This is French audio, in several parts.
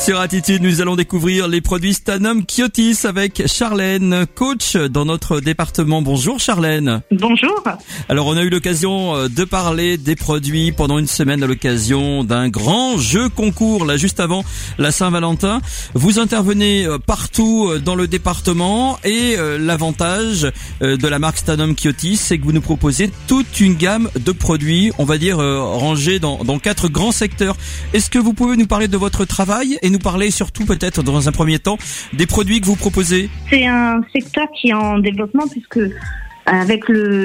Sur Attitude, nous allons découvrir les produits Stanum Kyotis avec Charlène, coach dans notre département. Bonjour Charlène. Bonjour. Alors on a eu l'occasion de parler des produits pendant une semaine à l'occasion d'un grand jeu concours là juste avant la Saint-Valentin. Vous intervenez partout dans le département et l'avantage de la marque Stanum Kyotis, c'est que vous nous proposez toute une gamme de produits, on va dire rangés dans 4 grands secteurs. Est-ce que vous pouvez nous parler de votre travail et nous parler surtout peut-être dans un premier temps des produits que vous proposez? C'est un secteur qui est en développement puisque avec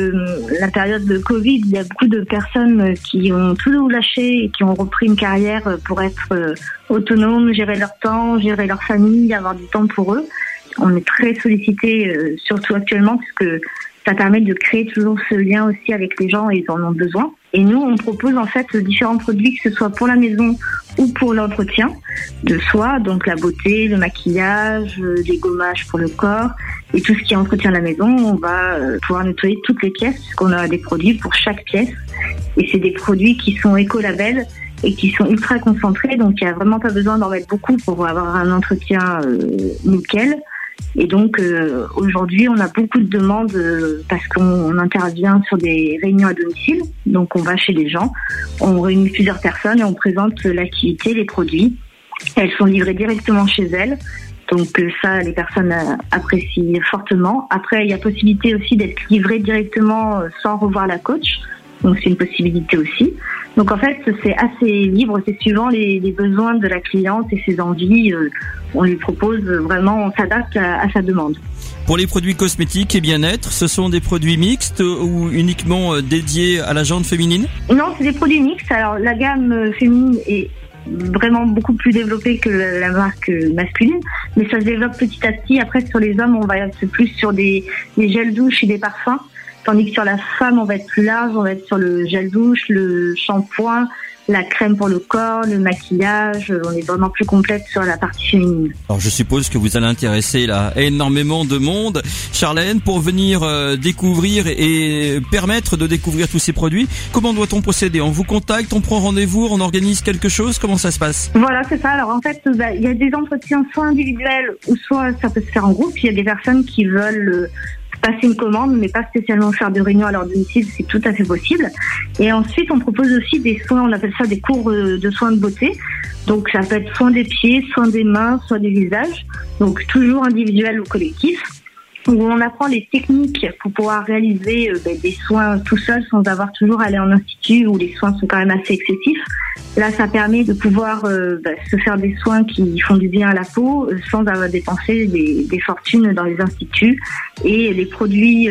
la période de Covid, il y a beaucoup de personnes qui ont tout lâché et qui ont repris une carrière pour être autonomes, gérer leur temps, gérer leur famille, avoir du temps pour eux. On est très sollicité, surtout actuellement, puisque ça permet de créer toujours ce lien aussi avec les gens et ils en ont besoin. Et nous, on propose en fait différents produits, que ce soit pour la maison ou pour l'entretien de soi, donc la beauté, le maquillage, les gommages pour le corps et tout ce qui entretient la maison. On va pouvoir nettoyer toutes les pièces puisqu'on a des produits pour chaque pièce. Et c'est des produits qui sont écolabels et qui sont ultra concentrés, donc il n'y a vraiment pas besoin d'en mettre beaucoup pour avoir un entretien nickel. Et donc aujourd'hui, on a beaucoup de demandes parce qu'on intervient sur des réunions à domicile. Donc on va chez les gens, on réunit plusieurs personnes et on présente l'activité, les produits. Elles sont livrées directement chez elles. Donc ça, les personnes apprécient fortement. Après, il y a possibilité aussi d'être livré directement sans revoir la coach. Donc c'est une possibilité aussi. Donc en fait, c'est assez libre, c'est suivant les besoins de la cliente et ses envies. On lui propose vraiment, on s'adapte à sa demande. Pour les produits cosmétiques et bien-être, ce sont des produits mixtes ou uniquement dédiés à la gente féminine? Non, c'est des produits mixtes. Alors la gamme féminine est vraiment beaucoup plus développée que la marque masculine, mais ça se développe petit à petit. Après, sur les hommes, on va être plus sur des gels douches et des parfums. Tandis que sur la femme, on va être plus large, on va être sur le gel douche, le shampoing, la crème pour le corps, le maquillage. On est vraiment plus complète sur la partie féminine. Alors je suppose que vous allez intéresser là énormément de monde. Charlène, pour venir découvrir et permettre de découvrir tous ces produits, comment doit-on procéder? On vous contacte, on prend rendez-vous, on organise quelque chose? Comment ça se passe? Voilà, c'est ça. Alors en fait, il y a des entretiens soit individuels ou soit ça peut se faire en groupe. Il y a des personnes qui veulent passer une commande, mais pas spécialement faire de réunion à leur domicile, c'est tout à fait possible. Et ensuite, on propose aussi des soins, on appelle ça des cours de soins de beauté. Donc, ça peut être soins des pieds, soins des mains, soins des visages. Donc, toujours individuel ou collectif, où on apprend les techniques pour pouvoir réaliser des soins tout seul sans avoir toujours à aller en institut où les soins sont quand même assez excessifs. Là, ça permet de pouvoir se faire des soins qui font du bien à la peau sans avoir dépensé des fortunes dans les instituts. Et les produits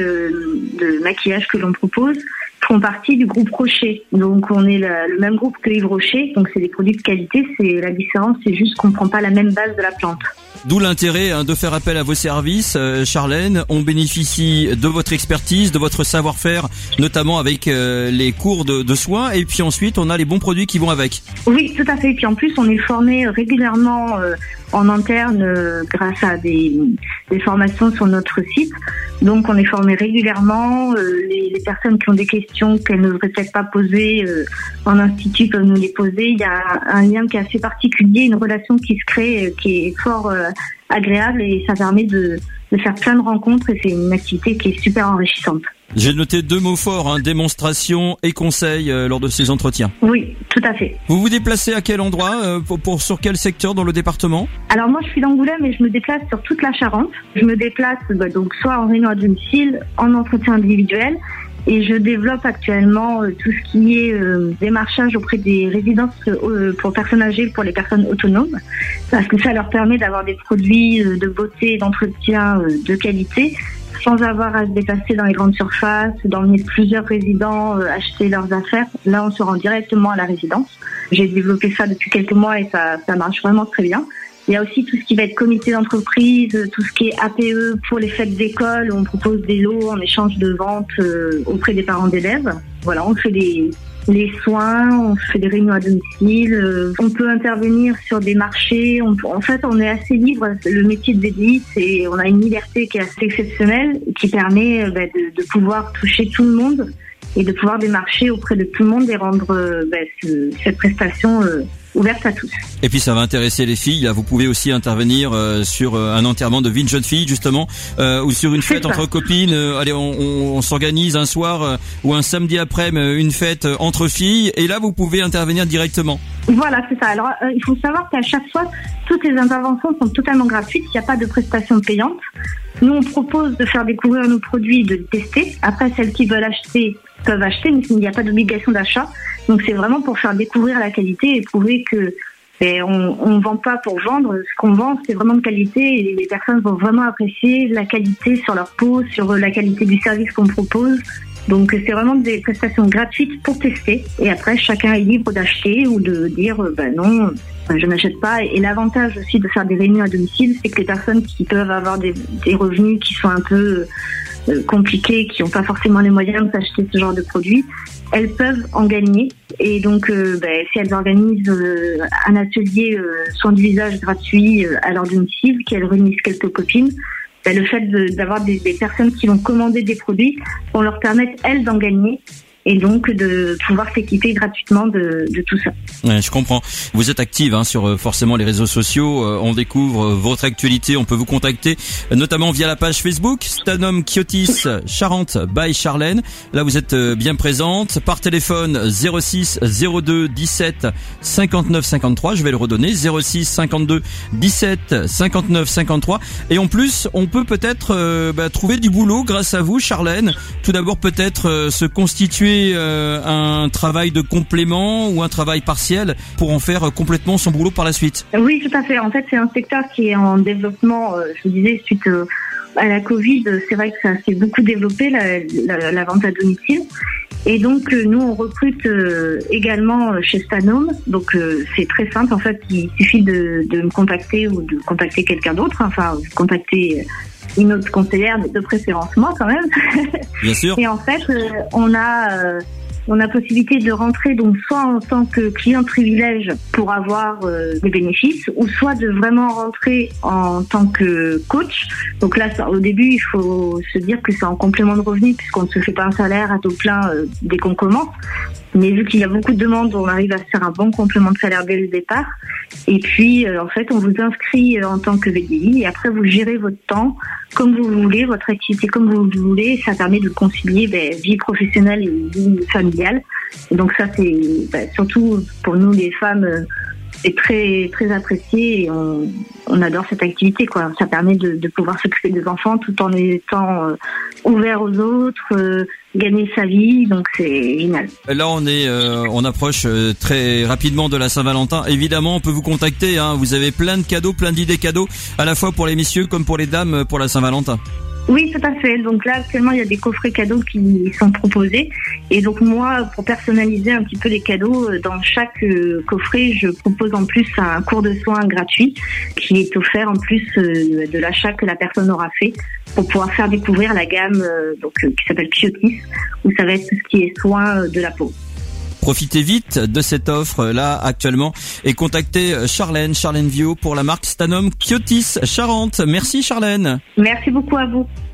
de maquillage que l'on propose font partie du groupe Rocher. Donc, on est le même groupe que Yves Rocher. Donc, c'est des produits de qualité. C'est la différence, c'est juste qu'on ne prend pas la même base de la plante. D'où l'intérêt de faire appel à vos services, Charlène. On bénéficie de votre expertise, de votre savoir-faire, notamment avec les cours de soins. Et puis ensuite, on a les bons produits qui vont avec. Oui, tout à fait. Et puis en plus, on est formé régulièrement en interne grâce à des formations sur notre site. Donc, on est formé régulièrement. Les personnes qui ont des questions qu'elles n'oseraient peut-être pas poser en institut peuvent nous les poser. Il y a un lien qui est assez particulier, une relation qui se crée, qui est fort agréable et ça permet de faire plein de rencontres et c'est une activité qui est super enrichissante. J'ai noté 2 mots forts, démonstration et conseil lors de ces entretiens. Oui, tout à fait. Vous vous déplacez à quel endroit, sur quel secteur dans le département? Alors moi je suis d'Angoulême et je me déplace sur toute la Charente. Je me déplace donc soit en réunion à domicile, en entretien individuel. Et je développe actuellement tout ce qui est démarchage auprès des résidences pour personnes âgées, pour les personnes autonomes, parce que ça leur permet d'avoir des produits de beauté et d'entretien de qualité, sans avoir à se déplacer dans les grandes surfaces, d'emmener plusieurs résidents acheter leurs affaires. Là, on se rend directement à la résidence. J'ai développé ça depuis quelques mois et ça marche vraiment très bien. Il y a aussi tout ce qui va être comité d'entreprise, tout ce qui est APE pour les fêtes d'école. On propose des lots en échange de vente auprès des parents d'élèves. Voilà, on fait les soins, on fait des réunions à domicile. On peut intervenir sur des marchés. En fait, on est assez libre. Le métier de VDI, on a une liberté qui est assez exceptionnelle, qui permet de pouvoir toucher tout le monde et de pouvoir démarcher auprès de tout le monde et rendre cette prestation ouverte à tous. Et puis ça va intéresser les filles. Là, vous pouvez aussi intervenir sur un enterrement de vie de jeune fille justement, ou sur une fête entre copines. Allez, on s'organise un soir ou un samedi après une fête entre filles. Et là, vous pouvez intervenir directement. Voilà, c'est ça. Alors, il faut savoir qu'à chaque fois, toutes les interventions sont totalement gratuites. Il n'y a pas de prestations payantes. Nous, on propose de faire découvrir nos produits, de les tester. Après, celles qui veulent acheter peuvent acheter, mais il n'y a pas d'obligation d'achat. Donc, c'est vraiment pour faire découvrir la qualité et prouver que on vend pas pour vendre. Ce qu'on vend, c'est vraiment de qualité et les personnes vont vraiment apprécier la qualité sur leur peau, sur la qualité du service qu'on propose. Donc, c'est vraiment des prestations gratuites pour tester. Et après, chacun est libre d'acheter ou de dire non, je n'achète pas. Et l'avantage aussi de faire des réunions à domicile, c'est que les personnes qui peuvent avoir des revenus qui sont un peu compliqués, qui n'ont pas forcément les moyens de s'acheter ce genre de produits, elles peuvent en gagner. Et donc, si elles organisent un atelier soin du visage gratuit à leur domicile, qu'elles réunissent quelques copines, le fait d'avoir des personnes qui vont commander des produits vont leur permettre, elles, d'en gagner. Et donc de pouvoir s'équiper gratuitement de tout ça. Ouais, je comprends. Vous êtes active sur forcément les réseaux sociaux. On découvre votre actualité. On peut vous contacter notamment via la page Facebook Stanum Chiotis Charente by Charlène. Là, vous êtes bien présente. Par téléphone 06 02 17 59 53. Je vais le redonner 06 52 17 59 53. Et en plus, on peut peut-être trouver du boulot grâce à vous, Charlène. Tout d'abord, peut-être se constituer un travail de complément ou un travail partiel pour en faire complètement son boulot par la suite. Oui, tout à fait. En fait, c'est un secteur qui est en développement. Je vous disais, suite à la Covid, c'est vrai que ça s'est beaucoup développé, la vente à domicile. Et donc, nous, on recrute également chez Stanum. Donc, c'est très simple. En fait, il suffit de me contacter ou de contacter quelqu'un d'autre. Enfin, contacter une autre conseillère, de préférence moi quand même. Bien sûr. Et en fait, on a possibilité de rentrer donc soit en tant que client privilège pour avoir des bénéfices, ou soit de vraiment rentrer en tant que coach. Donc là, au début, il faut se dire que c'est en complément de revenus puisqu'on ne se fait pas un salaire à taux plein dès qu'on commence. Mais vu qu'il y a beaucoup de demandes, on arrive à se faire un bon complément de salaire dès le départ. Et puis, en fait, on vous inscrit en tant que VDI et après, vous gérez votre temps comme vous voulez, votre activité comme vous voulez. Ça permet de concilier vie professionnelle et vie familiale. Et donc ça, c'est surtout pour nous, les femmes, c'est très très apprécié et on adore cette activité, quoi. Ça permet de pouvoir s'occuper des enfants tout en étant ouvert aux autres, gagner sa vie, donc c'est génial. Là, on approche très rapidement de la Saint-Valentin. Évidemment, on peut vous contacter. Vous avez plein de cadeaux, plein d'idées cadeaux, à la fois pour les messieurs comme pour les dames pour la Saint-Valentin. Oui, tout à fait. Donc là, actuellement, il y a des coffrets cadeaux qui sont proposés. Et donc moi, pour personnaliser un petit peu les cadeaux, dans chaque coffret, je propose en plus un cours de soins gratuit qui est offert en plus de l'achat que la personne aura fait pour pouvoir faire découvrir la gamme qui s'appelle Chiotis, où ça va être tout ce qui est soins de la peau. Profitez vite de cette offre là actuellement et contactez Charlène Vio pour la marque Stanum Chiotis Charente. Merci Charlène. Merci beaucoup à vous.